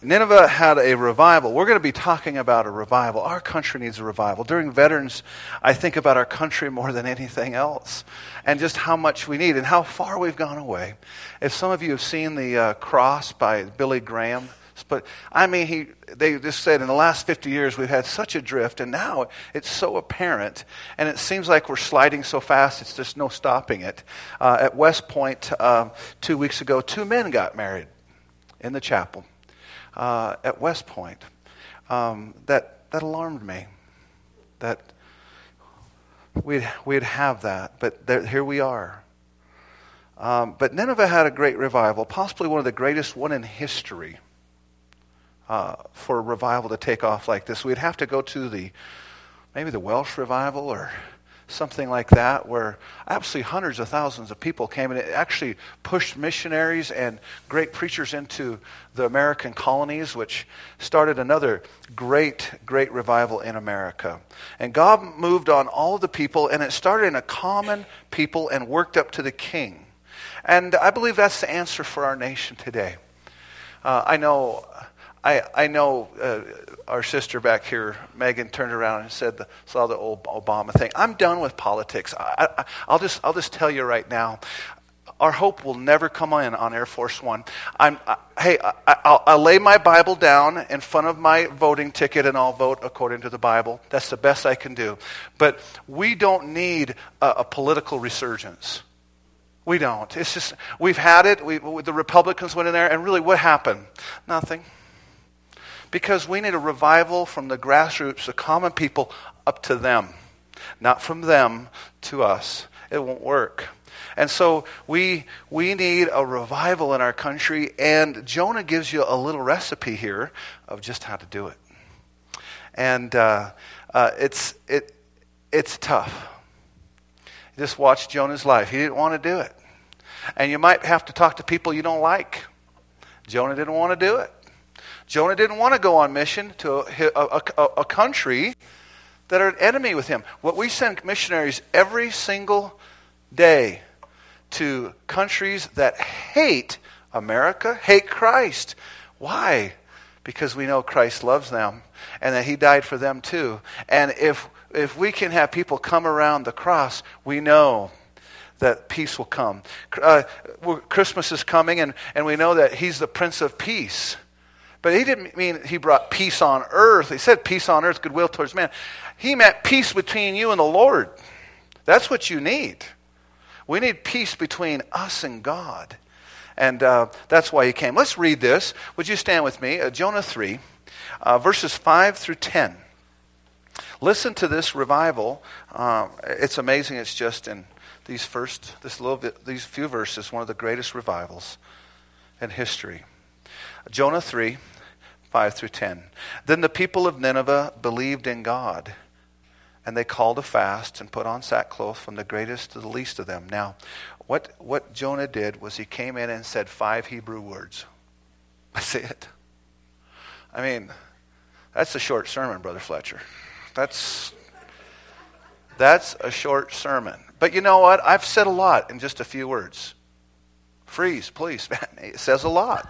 Nineveh had a revival. We're going to be talking about a revival. Our country needs a revival. During Veterans, I think about our country more than anything else, and just how much we need and how far we've gone away. If some of you have seen the Cross by Billy Graham, but I mean, they just said in the last 50 years we've had such a drift, and now it's so apparent, and it seems like we're sliding so fast, it's just no stopping it. At West Point 2 weeks ago, 2 men got married in the chapel. At West Point, that alarmed me, that we'd have that, but here we are. But Nineveh had a great revival, possibly one of the greatest one in history for a revival to take off like this. We'd have to go to maybe the Welsh revival or something like that, where absolutely hundreds of thousands of people came, and it actually pushed missionaries and great preachers into the American colonies, which started another great revival in America. And God moved on all of the people, and it started in a common people and worked up to the king. And I believe that's the answer for our nation today. I know our sister back here, Megan, turned around and saw the old Obama thing. I'm done with politics. I'll just tell you right now, our hope will never come in on Air Force One. I'll lay my Bible down in front of my voting ticket and I'll vote according to the Bible. That's the best I can do. But we don't need a political resurgence. We don't. It's just, we've had it. The Republicans went in there, and really what happened? Nothing. Because we need a revival from the grassroots, the common people, up to them. Not from them to us. It won't work. And so we need a revival in our country, and Jonah gives you a little recipe here of just how to do it. And it's tough. Just watch Jonah's life. He didn't want to do it. And you might have to talk to people you don't like. Jonah didn't want to do it. Jonah didn't want to go on mission to a country that are an enemy with him. What we send missionaries every single day to countries that hate America, hate Christ. Why? Because we know Christ loves them and that he died for them too. And if we can have people come around the cross, we know that peace will come. Christmas is coming, and we know that he's the Prince of Peace. But he didn't mean he brought peace on earth. He said peace on earth, goodwill towards man. He meant peace between you and the Lord. That's what you need. We need peace between us and God. And that's why he came. Let's read this. Would you stand with me? Jonah 3, verses 5 through 10. Listen to this revival. It's amazing. It's just in these few verses, one of the greatest revivals in history. Jonah 3, 5 through 10. Then the people of Nineveh believed in God, and they called a fast and put on sackcloth from the greatest to the least of them. Now, what Jonah did was he came in and said 5 Hebrew words. That's it. I mean, that's a short sermon, Brother Fletcher. That's a short sermon. But you know what? I've said a lot in just a few words. Freeze, please. It says a lot.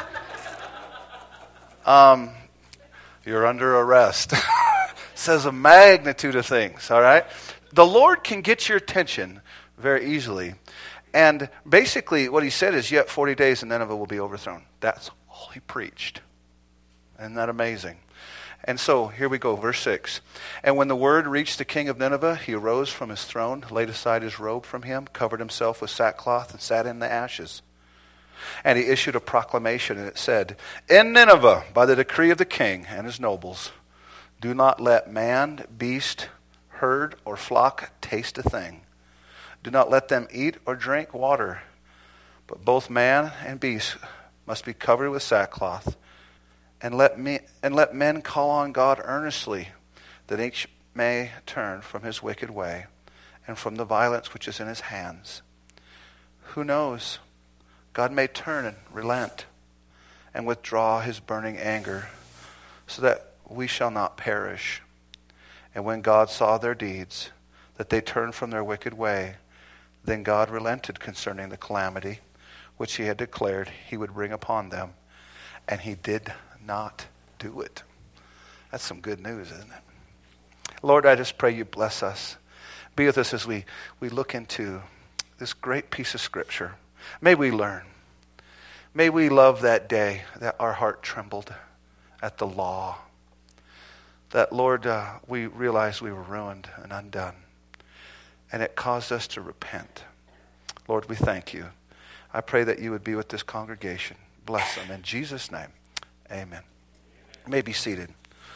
You're under arrest. Says a magnitude of things, all right? The Lord can get your attention very easily. And basically what he said is, yet 40 days and Nineveh will be overthrown. That's all he preached. Isn't that amazing? And so here we go, verse 6. And when the word reached the king of Nineveh, he arose from his throne, laid aside his robe from him, covered himself with sackcloth, and sat in the ashes. And he issued a proclamation, and it said, in Nineveh, by the decree of the king and his nobles, do not let man, beast, herd, or flock taste a thing. Do not let them eat or drink water, but both man and beast must be covered with sackcloth. And let men call on God earnestly, that each may turn from his wicked way and from the violence which is in his hands. Who knows? God may turn and relent and withdraw his burning anger, so that we shall not perish. And when God saw their deeds, that they turned from their wicked way, then God relented concerning the calamity which he had declared he would bring upon them. And he did not do it. That's some good news, isn't it? Lord, I just pray you bless us. Be with us as we look into this great piece of Scripture. May we learn. May we love that day that our heart trembled at the law. That, Lord, we realized we were ruined and undone. And it caused us to repent. Lord, we thank you. I pray that you would be with this congregation. Bless them. In Jesus' name, amen. You may be seated.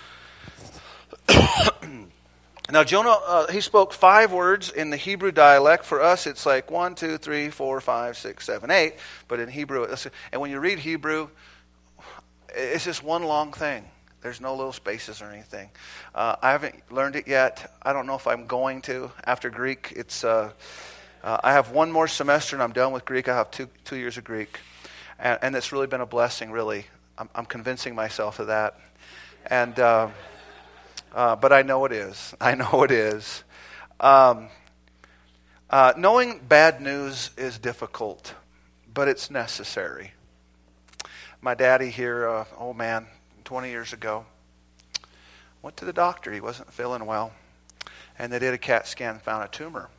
Now, Jonah, he spoke 5 words in the Hebrew dialect. For us, it's like 1, 2, 3, 4, 5, 6, 7, 8. But in Hebrew, and when you read Hebrew, it's just one long thing. There's no little spaces or anything. I haven't learned it yet. I don't know if I'm going to. After Greek, it's I have one more semester and I'm done with Greek. I have two years of Greek. And it's really been a blessing, really. I'm convincing myself of that. And but I know it is. I know it is. Knowing bad news is difficult, but it's necessary. My daddy here, 20 years ago, went to the doctor. He wasn't feeling well. And they did a CAT scan and found a tumor.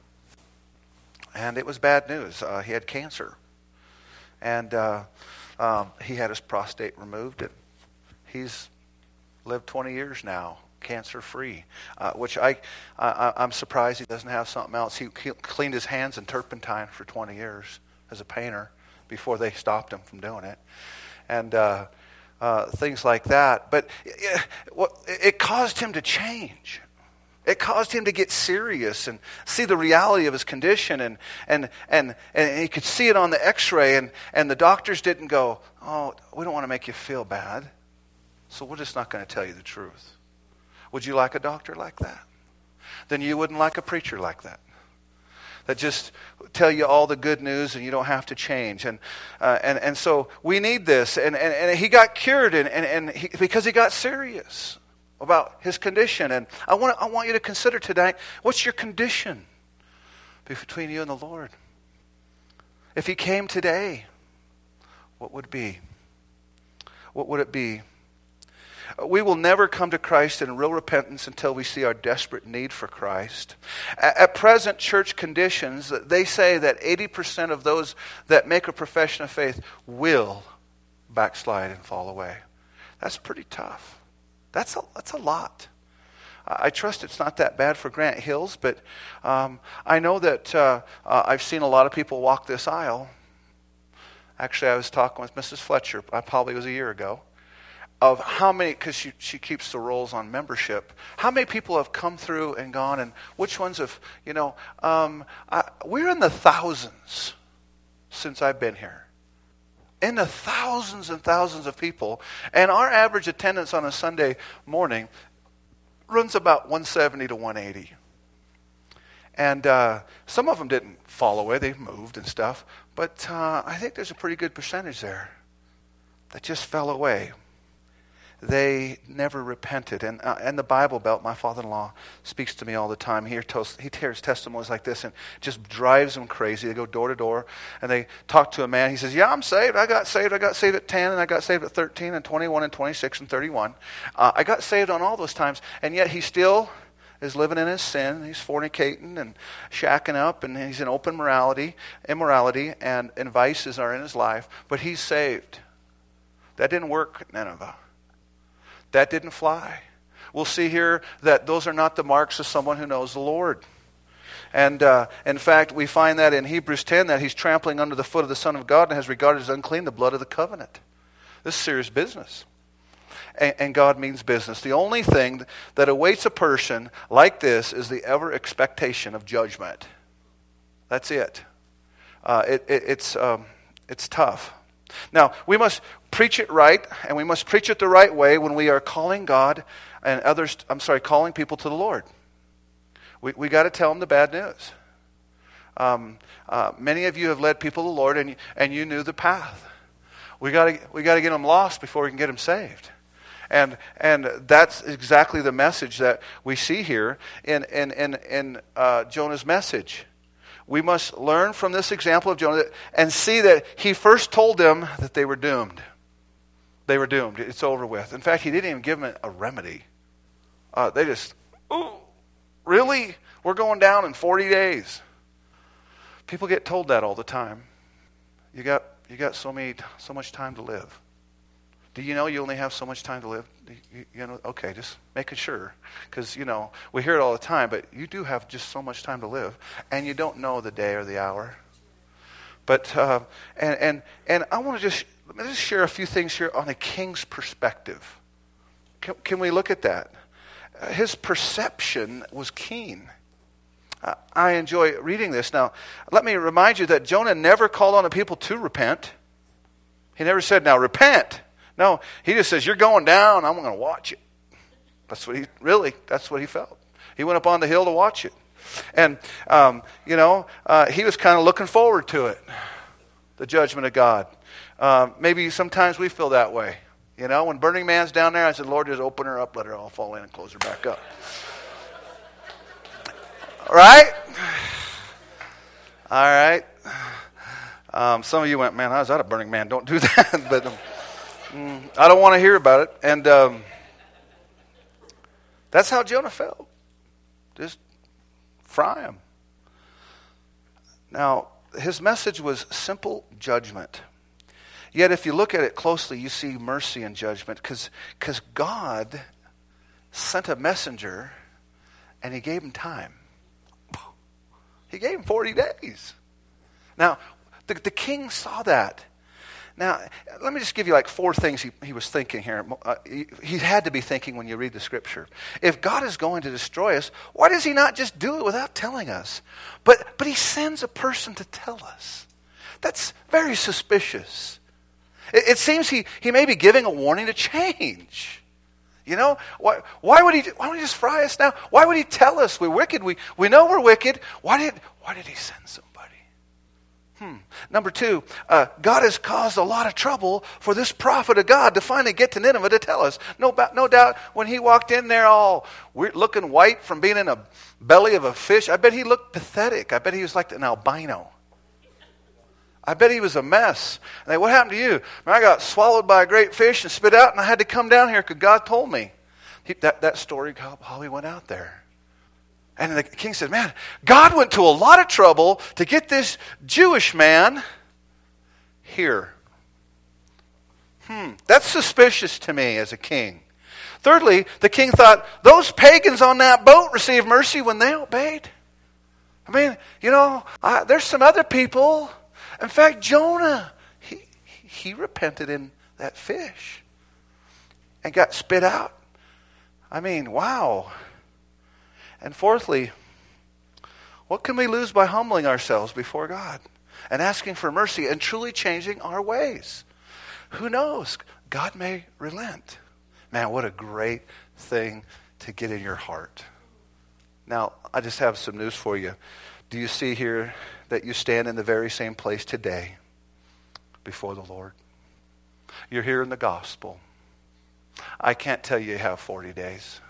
And it was bad news. He had cancer. And he had his prostate removed. And he's lived 20 years now, cancer-free, which I'm surprised he doesn't have something else. He cleaned his hands in turpentine for 20 years as a painter before they stopped him from doing it. And things like that. But it caused him to change. It caused him to get serious and see the reality of his condition. And he could see it on the x-ray. And the doctors didn't go, oh, we don't want to make you feel bad, so we're just not going to tell you the truth. Would you like a doctor like that? Then you wouldn't like a preacher like that. That just tell you all the good news and you don't have to change. And so we need this. And he got cured because he got serious about his condition. And I want you to consider tonight, what's your condition between you and the Lord? If he came today, what would it be? What would it be? We will never come to Christ in real repentance until we see our desperate need for Christ. At present church conditions, they say that 80% of those that make a profession of faith will backslide and fall away. That's pretty tough. That's a lot. I trust it's not that bad for Grant Hills, but I know that I've seen a lot of people walk this aisle. Actually, I was talking with Mrs. Fletcher, probably was a year ago, of how many, because she keeps the rolls on membership, how many people have come through and gone, and which ones have, we're in the thousands since I've been here. In the thousands and thousands of people. And our average attendance on a Sunday morning runs about 170 to 180. And some of them didn't fall away. They moved and stuff. But I think there's a pretty good percentage there that just fell away. They never repented. And the Bible Belt, my father-in-law speaks to me all the time. He hears testimonies like this and just drives them crazy. They go door to door and they talk to a man. He says, yeah, I'm saved. I got saved at 10 and I got saved at 13 and 21 and 26 and 31. I got saved on all those times. And yet he still is living in his sin. He's fornicating and shacking up and he's in open immorality and vices are in his life. But he's saved. That didn't work at Nineveh. That didn't fly. We'll see here that those are not the marks of someone who knows the Lord. And in fact, we find that in Hebrews 10 that he's trampling under the foot of the Son of God and has regarded as unclean the blood of the covenant. This is serious business. And God means business. The only thing that awaits a person like this is the ever expectation of judgment. That's it. It's tough. Now, we must preach it right, and we must preach it the right way when we are calling God and calling people to the Lord. We got to tell them the bad news. Many of you have led people to the Lord, and you knew the path. We got to get them lost before we can get them saved. And that's exactly the message that we see here in Jonah's message. We must learn from this example of Jonah and see that he first told them that they were doomed. They were doomed. It's over with. In fact, he didn't even give them a remedy. They just, ooh, really? We're going down in 40 days. People get told that all the time. You got so much time to live. Do you know you only have so much time to live? You know, okay, just making sure. Because, we hear it all the time, but you do have just so much time to live. And you don't know the day or the hour. But, and I want to just share a few things here on a king's perspective. Can we look at that? His perception was keen. I enjoy reading this. Now, let me remind you that Jonah never called on the people to repent. He never said, now repent. No, he just says, you're going down, I'm going to watch it. That's what he felt. He went up on the hill to watch it. And, he was kind of looking forward to it, the judgment of God. Maybe sometimes we feel that way. When Burning Man's down there, I said, Lord, just open her up, let her all fall in and close her back up. Right? All right. Some of you went, man, I was at a Burning Man. Don't do that. But I don't want to hear about it. And that's how Jonah felt. Just fry him. Now, his message was simple judgment. Yet if you look at it closely, you see mercy and judgment. Because God sent a messenger and he gave him time. He gave him 40 days. Now, the king saw that. Now, let me just give you like 4 things he was thinking here. He had to be thinking when you read the scripture. If God is going to destroy us, why does he not just do it without telling us? But he sends a person to tell us. That's very suspicious. It seems he may be giving a warning to change. Why would he just fry us now? Why would he tell us we're wicked? We know we're wicked. Why did he send somebody? Number 2, God has caused a lot of trouble for this prophet of God to finally get to Nineveh to tell us. No doubt when he walked in there all weird, looking white from being in a belly of a fish, I bet he looked pathetic. I bet he was like an albino. I bet he was a mess. And what happened to you? I got swallowed by a great fish and spit out, and I had to come down here because God told me. That story, how he went out there. And the king said, man, God went to a lot of trouble to get this Jewish man here. That's suspicious to me as a king. Thirdly, the king thought, those pagans on that boat received mercy when they obeyed. I mean, there's some other people. In fact, Jonah, he repented in that fish and got spit out. I mean, wow. And fourthly, what can we lose by humbling ourselves before God and asking for mercy and truly changing our ways? Who knows? God may relent. Man, what a great thing to get in your heart. Now, I just have some news for you. Do you see here that you stand in the very same place today before the Lord? You're here in the gospel. I can't tell you have 40 days.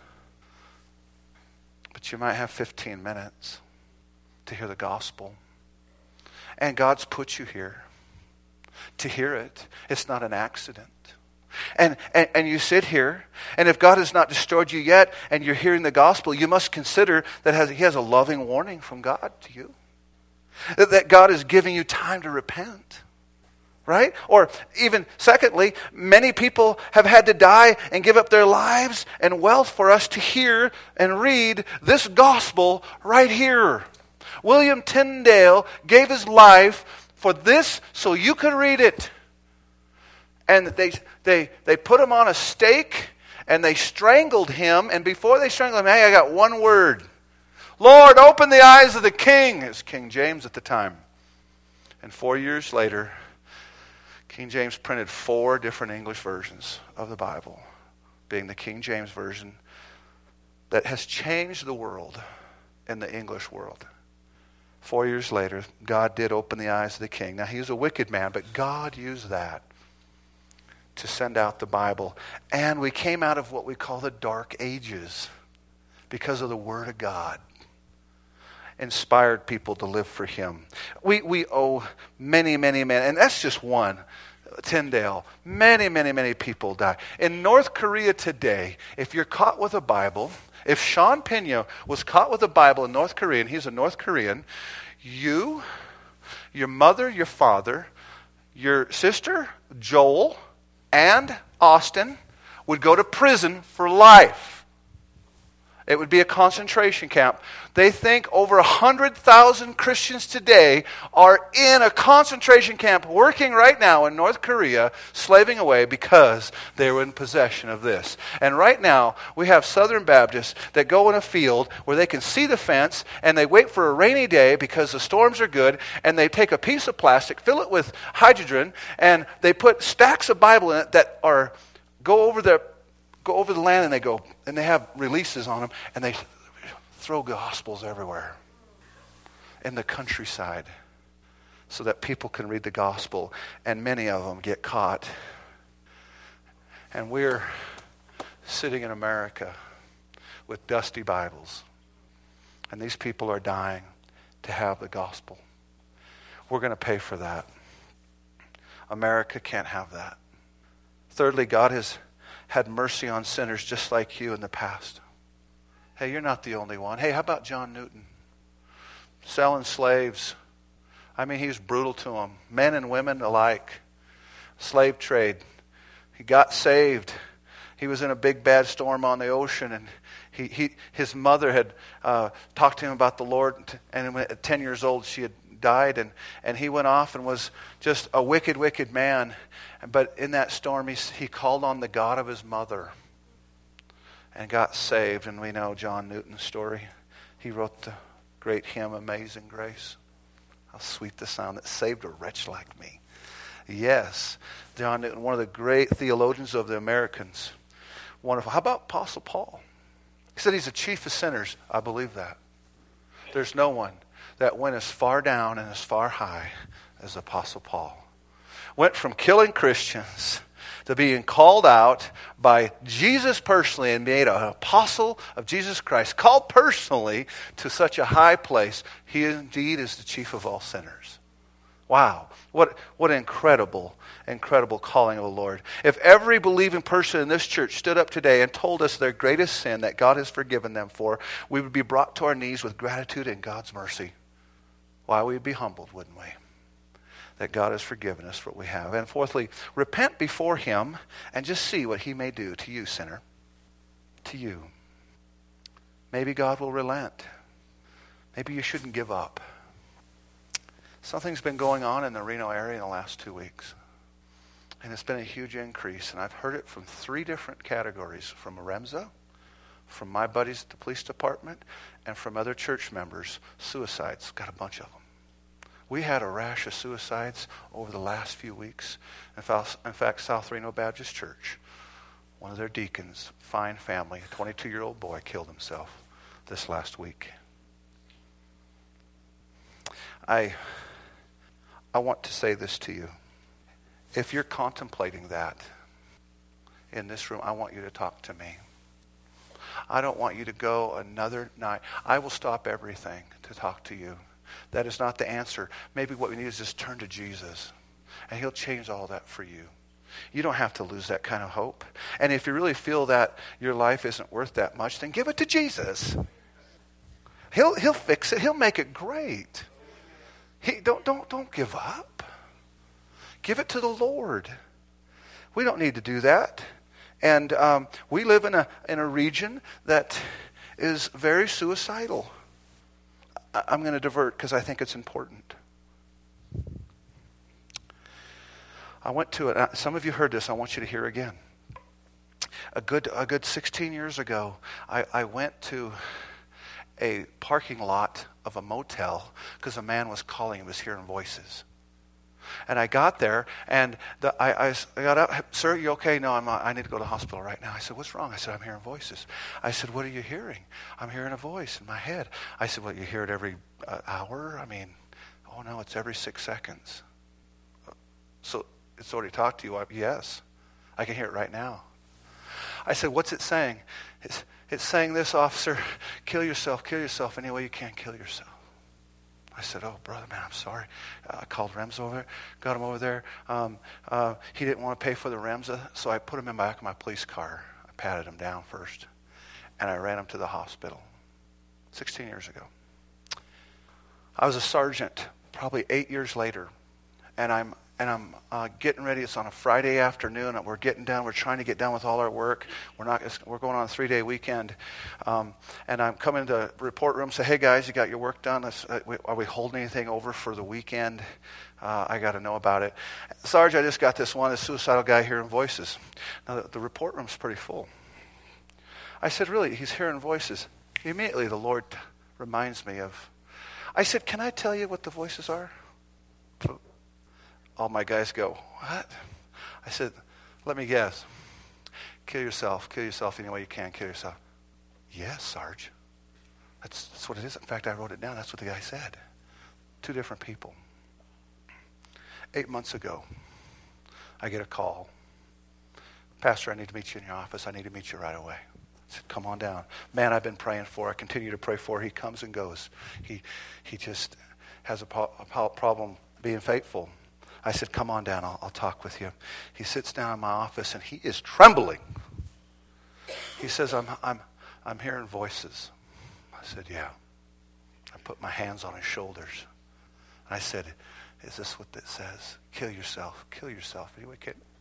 But you might have 15 minutes to hear the gospel. And God's put you here to hear it. It's not an accident. And you sit here, and if God has not destroyed you yet, and you're hearing the gospel, you must consider that he has a loving warning from God to you. That God is giving you time to repent. Right? Or even secondly, many people have had to die and give up their lives and wealth for us to hear and read this gospel right here. William Tyndale gave his life for this so you could read it. And they put him on a stake and they strangled him. And before they strangled him, hey, I got one word. Lord, open the eyes of the king. It was King James at the time. And 4 years later, King James printed 4 different English versions of the Bible, being the King James Version that has changed the world in the English world. 4 years later, God did open the eyes of the king. Now, he was a wicked man, but God used that to send out the Bible. And we came out of what we call the Dark Ages because of the Word of God. Inspired people to live for him. We owe many, many men, and that's just one. Tyndale. Many, many, many people die. In North Korea today, if you're caught with a Bible, if Sean Pena was caught with a Bible in North Korea, and he's a North Korean, you, your mother, your father, your sister, Joel, and Austin would go to prison for life. It would be a concentration camp. They think over 100,000 Christians today are in a concentration camp working right now in North Korea, slaving away because they were in possession of this. And right now, we have Southern Baptists that go in a field where they can see the fence, and they wait for a rainy day because the storms are good, and they take a piece of plastic, fill it with hydrogen, and they put stacks of Bible in it that are go over the land, and they have releases on them, and they throw gospels everywhere in the countryside so that people can read the gospel, and many of them get caught. And we're sitting in America with dusty Bibles, and these people are dying to have the gospel. We're going to pay for that. America can't have that. Thirdly, God has had mercy on sinners just like you in the past. Hey, you're not the only one. Hey, how about John Newton? Selling slaves. I mean, he was brutal to them. Men and women alike. Slave trade. He got saved. He was in a big bad storm on the ocean, and his mother had talked to him about the Lord, and at 10 years old she had died, and he went off and was just a wicked, wicked man. But in that storm, he called on the God of his mother and got saved. And we know John Newton's story. He wrote the great hymn, Amazing Grace. How sweet the sound that saved a wretch like me. Yes, John Newton, one of the great theologians of the Americans. Wonderful. How about Apostle Paul? He said he's the chief of sinners. I believe that. There's no one that went as far down and as far high as Apostle Paul. Went from killing Christians to being called out by Jesus personally and made an apostle of Jesus Christ, called personally to such a high place. He indeed is the chief of all sinners. Wow. What an incredible calling of the Lord. If every believing person in this church stood up today and told us their greatest sin that God has forgiven them for, we would be brought to our knees with gratitude and God's mercy. Why, we'd be humbled, wouldn't we? That God has forgiven us for what we have. And fourthly, repent before Him and just see what He may do to you, sinner. To you. Maybe God will relent. Maybe you shouldn't give up. Something's been going on in the Reno area in the last 2 weeks. And it's been a huge increase. And I've heard it from 3 different categories. From Aremza, from my buddies at the police department, and from other church members. Suicides. Got a bunch of them. We had a rash of suicides over the last few weeks. In fact, South Reno Baptist Church, one of their deacons, fine family, a 22-year-old boy killed himself this last week. I want to say this to you. If you're contemplating that in this room, I want you to talk to me. I don't want you to go another night. I will stop everything to talk to you. That is not the answer. Maybe what we need is just turn to Jesus, and He'll change all that for you. You don't have to lose that kind of hope. And if you really feel that your life isn't worth that much, then give it to Jesus. He'll fix it. He'll make it great. Don't give up. Give it to the Lord. We don't need to do that. And we live in a region that is very suicidal. I'm going to divert because I think it's important. I went to it. Some of you heard this. I want you to hear again. A good 16 years ago, I went to a parking lot of a motel because a man was calling. He was hearing voices. And I got there, and I got out. Sir, you okay? No, I need to go to the hospital right now. I said, what's wrong? I said, I'm hearing voices. I said, what are you hearing? I'm hearing a voice in my head. I said, well, you hear it every hour? I mean, oh no, it's every 6 seconds. So it's already talked to you? Yes, I can hear it right now. I said, what's it saying? It's saying this, officer, kill yourself any way you can, kill yourself. I said, oh, brother, man, I'm sorry. I called Remza over there, got him over there. He didn't want to pay for the Remza, so I put him in the back of my police car. I patted him down first, and I ran him to the hospital 16 years ago. I was a sergeant probably 8 years later, and I'm getting ready. It's on a Friday afternoon, and we're getting down. We're trying to get done with all our work. We're going on a 3-day weekend, and I'm coming to the report room. Say, hey guys, you got your work done? Are we holding anything over for the weekend? I got to know about it. Sarge, I just got this one. A suicidal guy hearing voices. Now the report room's pretty full. I said, really? He's hearing voices. Immediately, the Lord reminds me of. I said, can I tell you what the voices are? All my guys go, what? I said, let me guess. Kill yourself any way you can, kill yourself. Yes, Sarge. That's what it is. In fact, I wrote it down. That's what the guy said. 2 different people. 8 months ago, I get a call. Pastor, I need to meet you in your office. I need to meet you right away. I said, come on down. Man, I've been praying for. I continue to pray for. He comes and goes. He just has a problem being faithful. I said, come on down. I'll talk with you. He sits down in my office, and he is trembling. He says, I'm hearing voices. I said, yeah. I put my hands on his shoulders. And I said, is this what it says? Kill yourself. Kill yourself. Anyway,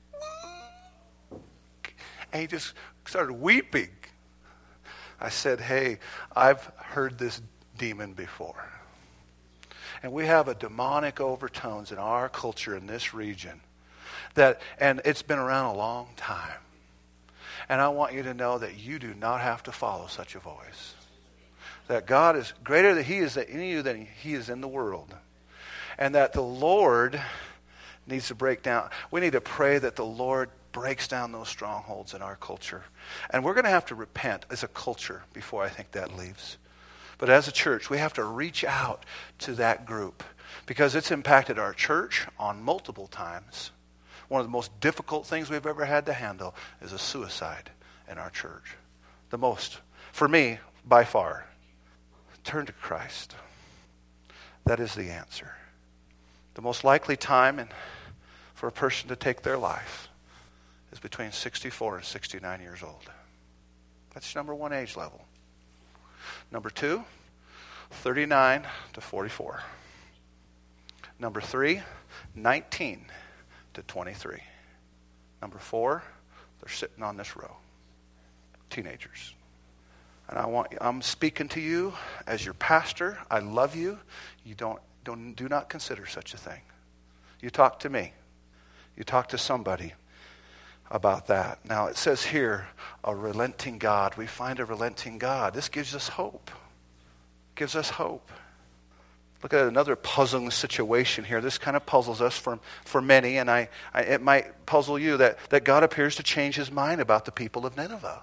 and he just started weeping. I said, hey, I've heard this demon before. And we have a demonic overtones in our culture in this region. And it's been around a long time. And I want you to know that you do not have to follow such a voice. That God is greater that He is in you than He is in the world. And that the Lord needs to break down. We need to pray that the Lord breaks down those strongholds in our culture. And we're going to have to repent as a culture before I think that leaves. But as a church, we have to reach out to that group because it's impacted our church on multiple times. One of the most difficult things we've ever had to handle is a suicide in our church. The most, for me, by far. Turn to Christ. That is the answer. The most likely time for a person to take their life is between 64 and 69 years old. That's number one age level. Number 2, 39 to 44. Number 3, 19 to 23. Number 4, they're sitting on this row. Teenagers. And I'm speaking to you as your pastor. I love you. You do not consider such a thing. You talk to me. You talk to somebody about that. Now it says here, a relenting God. We find a relenting God. This gives us hope. Gives us hope. Look at another puzzling situation here. This kind of puzzles us for many, and it might puzzle you that God appears to change His mind about the people of Nineveh.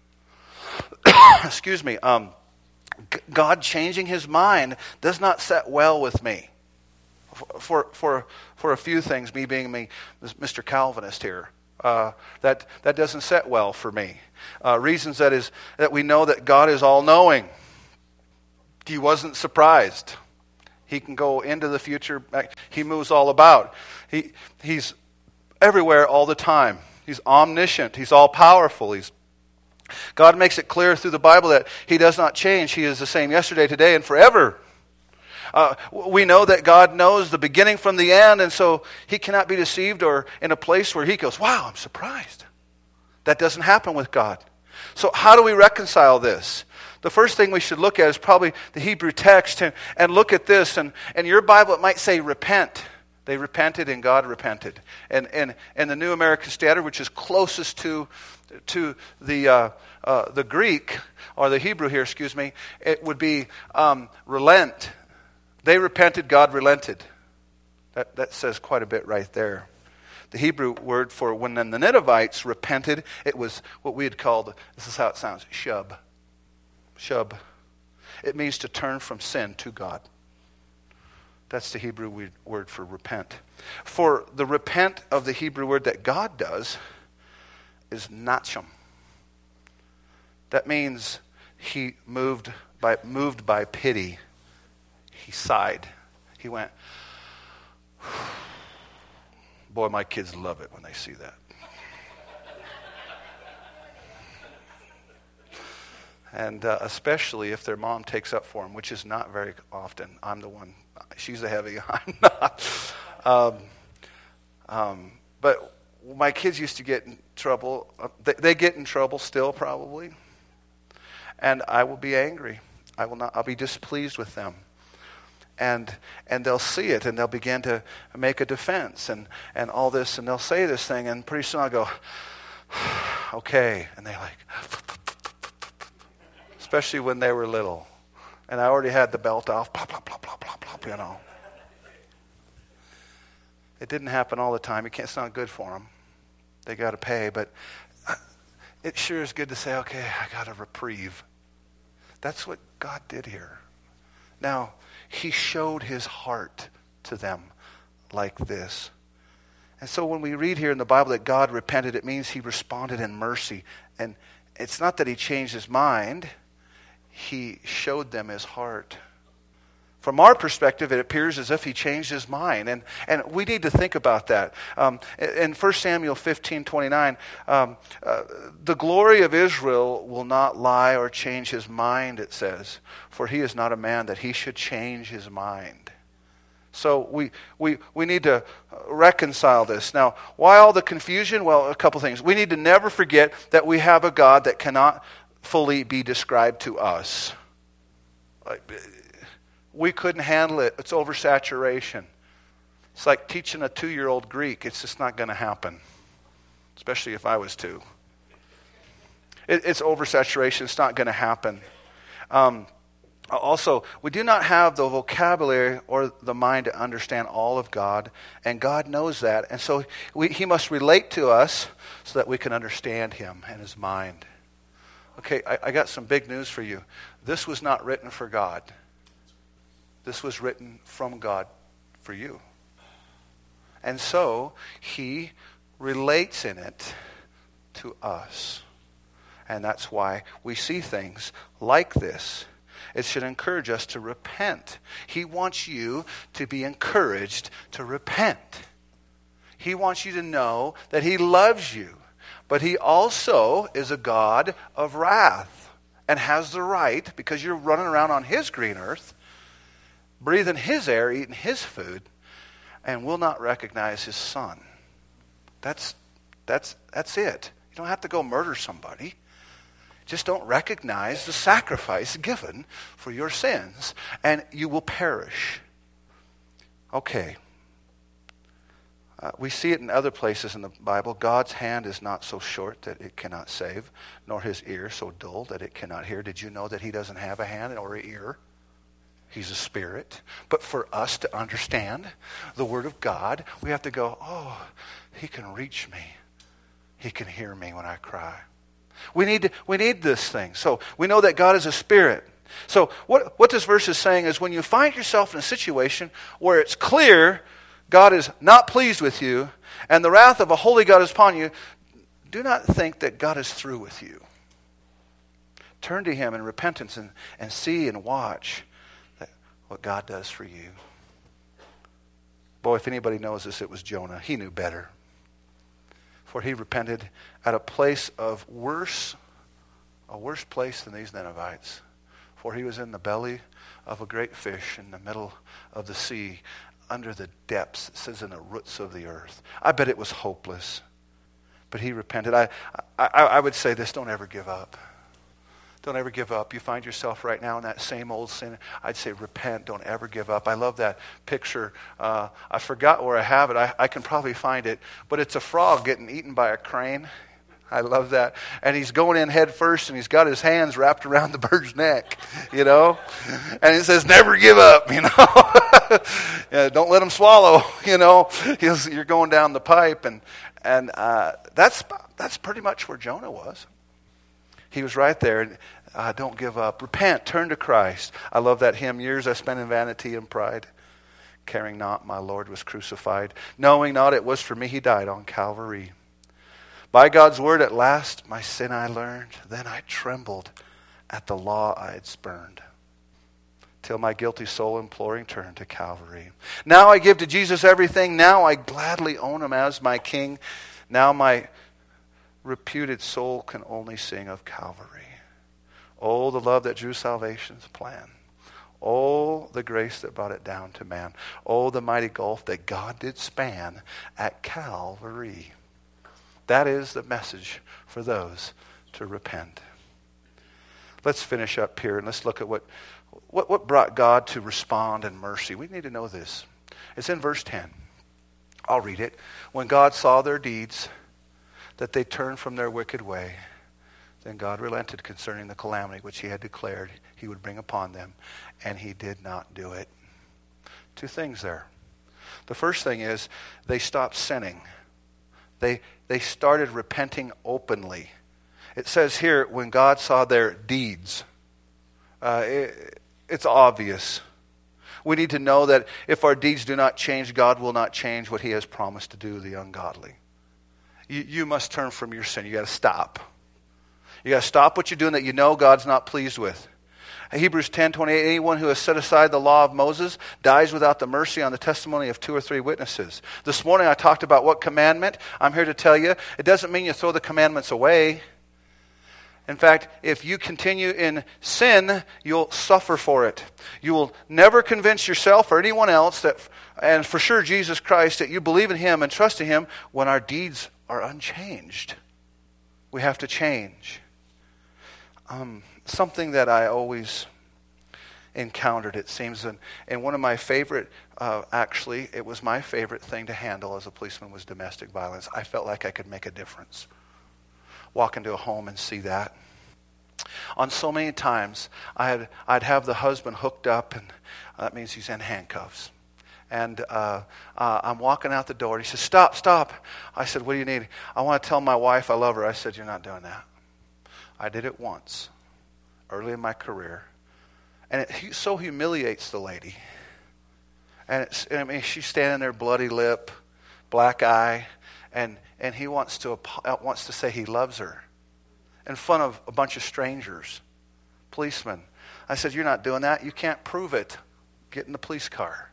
Excuse me. God changing His mind does not set well with me. For a few things, me being Mr. Calvinist here. That doesn't set well for me. Reasons that we know that God is all-knowing. He wasn't surprised. He can go into the future. He moves all about. He's everywhere all the time. He's omniscient. He's all-powerful. God makes it clear through the Bible that He does not change. He is the same yesterday, today, and forever. We know that God knows the beginning from the end, and so He cannot be deceived or in a place where He goes, wow, I'm surprised. That doesn't happen with God. So how do we reconcile this? The first thing we should look at is probably the Hebrew text and look at this. And in your Bible, it might say repent. They repented and God repented. And the New American Standard, which is closest to the Greek, or the Hebrew here, it would be relent. They repented, God relented. That says quite a bit right there. The Hebrew word for when the Ninevites repented, it was what we had called, this is how it sounds, shub. Shub. It means to turn from sin to God. That's the Hebrew word for repent. For the repent of the Hebrew word that God does is nachem. That means He moved by pity. He sighed. He went, boy, my kids love it when they see that. And especially if their mom takes up for them, which is not very often. I'm the one. She's the heavy. I'm not. But my kids used to get in trouble. They get in trouble still, probably. And I will be angry. I will not. I'll be displeased with them. And they'll see it, and they'll begin to make a defense and all this, and they'll say this thing, and pretty soon I'll go, okay, and they like, especially when they were little, and I already had the belt off, plop, plop, plop, plop, plop, plop, you know. It didn't happen all the time. It's not good for them. They got to pay, but it sure is good to say, okay, I got a reprieve. That's what God did here. Now, he showed his heart to them like this. And so when we read here in the Bible that God repented, it means he responded in mercy. And it's not that he changed his mind. He showed them his heart. From our perspective, it appears as if he changed his mind. And we need to think about that. In 1 Samuel 15:29, the glory of Israel will not lie or change his mind, it says. For he is not a man that he should change his mind. So we need to reconcile this. Now, why all the confusion? Well, a couple things. We need to never forget that we have a God that cannot fully be described to us. We couldn't handle it. It's oversaturation. It's like teaching a 2-year-old Greek. It's just not going to happen, especially if I was 2. It's oversaturation. It's not going to happen. Also, we do not have the vocabulary or the mind to understand all of God, and God knows that. And so he must relate to us so that we can understand him and his mind. Okay, I got some big news for you. This was not written for God. This was written from God for you. And so he relates in it to us. And that's why we see things like this. It should encourage us to repent. He wants you to be encouraged to repent. He wants you to know that he loves you. But he also is a God of wrath and has the right, because you're running around on his green earth, breathing his air, eating his food, and will not recognize his son. That's it. You don't have to go murder somebody. Just don't recognize the sacrifice given for your sins, and you will perish. Okay. We see it in other places in the Bible. God's hand is not so short that it cannot save, nor his ear so dull that it cannot hear. Did you know that he doesn't have a hand or an ear? He's a spirit. But for us to understand the Word of God, we have to go, oh, he can reach me. He can hear me when I cry. We need this thing. So we know that God is a spirit. So what this verse is saying is when you find yourself in a situation where it's clear God is not pleased with you and the wrath of a holy God is upon you, do not think that God is through with you. Turn to him in repentance and see and watch what God does for you. Boy, if anybody knows this, it was Jonah. He knew better. For he repented at a place of a worse place than these Ninevites. For he was in the belly of a great fish in the middle of the sea, under the depths, it says in the roots of the earth. I bet it was hopeless. But he repented. I would say this, don't ever give up. Don't ever give up. You find yourself right now in that same old sin. I'd say repent. Don't ever give up. I love that picture. I forgot where I have it. I can probably find it. But it's a frog getting eaten by a crane. I love that. And he's going in head first, and he's got his hands wrapped around the bird's neck, you know. And it says, never give up, you know. Yeah, don't let him swallow, you know. You're going down the pipe. And that's pretty much where Jonah was. He was right there. Don't give up. Repent. Turn to Christ. I love that hymn. Years I spent in vanity and pride, caring not my Lord was crucified. Knowing not it was for me he died on Calvary. By God's word at last my sin I learned. Then I trembled at the law I had spurned. till my guilty soul imploring turn to Calvary. Now I give to Jesus everything. Now I gladly own him as my king. Now my reputed soul can only sing of Calvary. Oh, the love that drew salvation's plan. Oh, the grace that brought it down to man. Oh, the mighty gulf that God did span at Calvary. That is the message for those to repent. Let's finish up here and let's look at what brought God to respond in mercy. We need to know this. It's in verse 10. I'll read it. When God saw their deeds, that they turned from their wicked way, then God relented concerning the calamity which he had declared he would bring upon them, and he did not do it. Two things there. The first thing is they stopped sinning. They started repenting openly. It says here, when God saw their deeds, it's obvious. We need to know that if our deeds do not change, God will not change what he has promised to do to the ungodly. You must turn from your sin. You got to stop. You got to stop what you're doing that you know God's not pleased with. Hebrews 10:28, anyone who has set aside the law of Moses dies without the mercy on the testimony of 2 or 3 witnesses. This morning I talked about what commandment. I'm here to tell you, it doesn't mean you throw the commandments away. In fact, if you continue in sin, you'll suffer for it. You will never convince yourself or anyone else that, and for sure Jesus Christ, that you believe in him and trust in him when our deeds are unchanged. We have to change. Something that I always encountered, it seems, and one of my favorite, actually, it was my favorite thing to handle as a policeman was domestic violence. I felt like I could make a difference. Walk into a home and see that. On so many times, I'd have the husband hooked up, and that means he's in handcuffs. And I'm walking out the door, and he says, stop. I said, what do you need? I want to tell my wife I love her. I said, you're not doing that. I did it once, early in my career. And it so humiliates the lady. And she's standing there, bloody lip, black eye, and he wants to say he loves her in front of a bunch of strangers, policemen. I said, you're not doing that. You can't prove it. Get in the police car.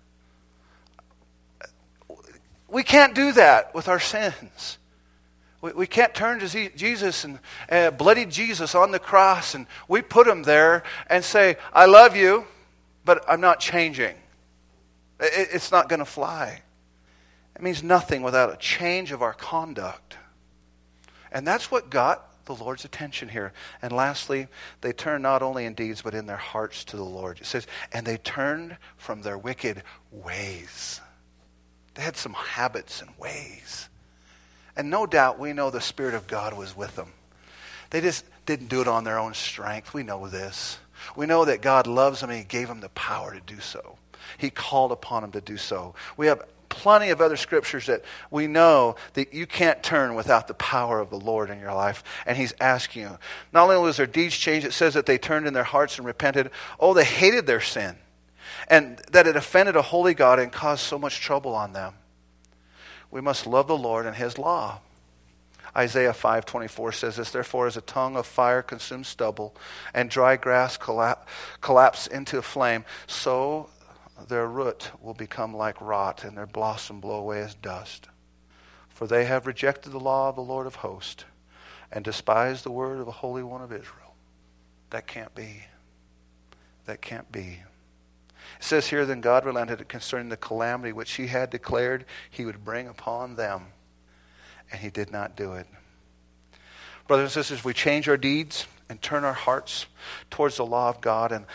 We can't do that with our sins. We can't turn to Jesus and bloody Jesus on the cross, and we put him there and say, I love you, but I'm not changing. It's not going to fly. It means nothing without a change of our conduct. And that's what got the Lord's attention here. And lastly, they turned not only in deeds, but in their hearts to the Lord. It says, and they turned from their wicked ways. They had some habits and ways. And no doubt we know the Spirit of God was with them. They just didn't do it on their own strength. We know this. We know that God loves them and he gave them the power to do so. He called upon them to do so. We have plenty of other scriptures that we know that you can't turn without the power of the Lord in your life. And he's asking you. Not only was their deeds changed, it says that they turned in their hearts and repented. Oh, they hated their sin. And that it offended a holy God and caused so much trouble on them. We must love the Lord and his law. Isaiah 5:24 says this, therefore as a tongue of fire consumes stubble, and dry grass collapse into a flame, so their root will become like rot, and their blossom blow away as dust. For they have rejected the law of the Lord of hosts, and despised the word of the Holy One of Israel. That can't be. That can't be. It says here, then God relented concerning the calamity which he had declared he would bring upon them. And he did not do it. Brothers and sisters, we change our deeds and turn our hearts towards the law of God and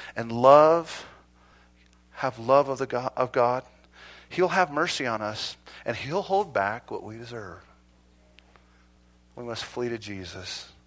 have love of God. He'll have mercy on us and he'll hold back what we deserve. We must flee to Jesus.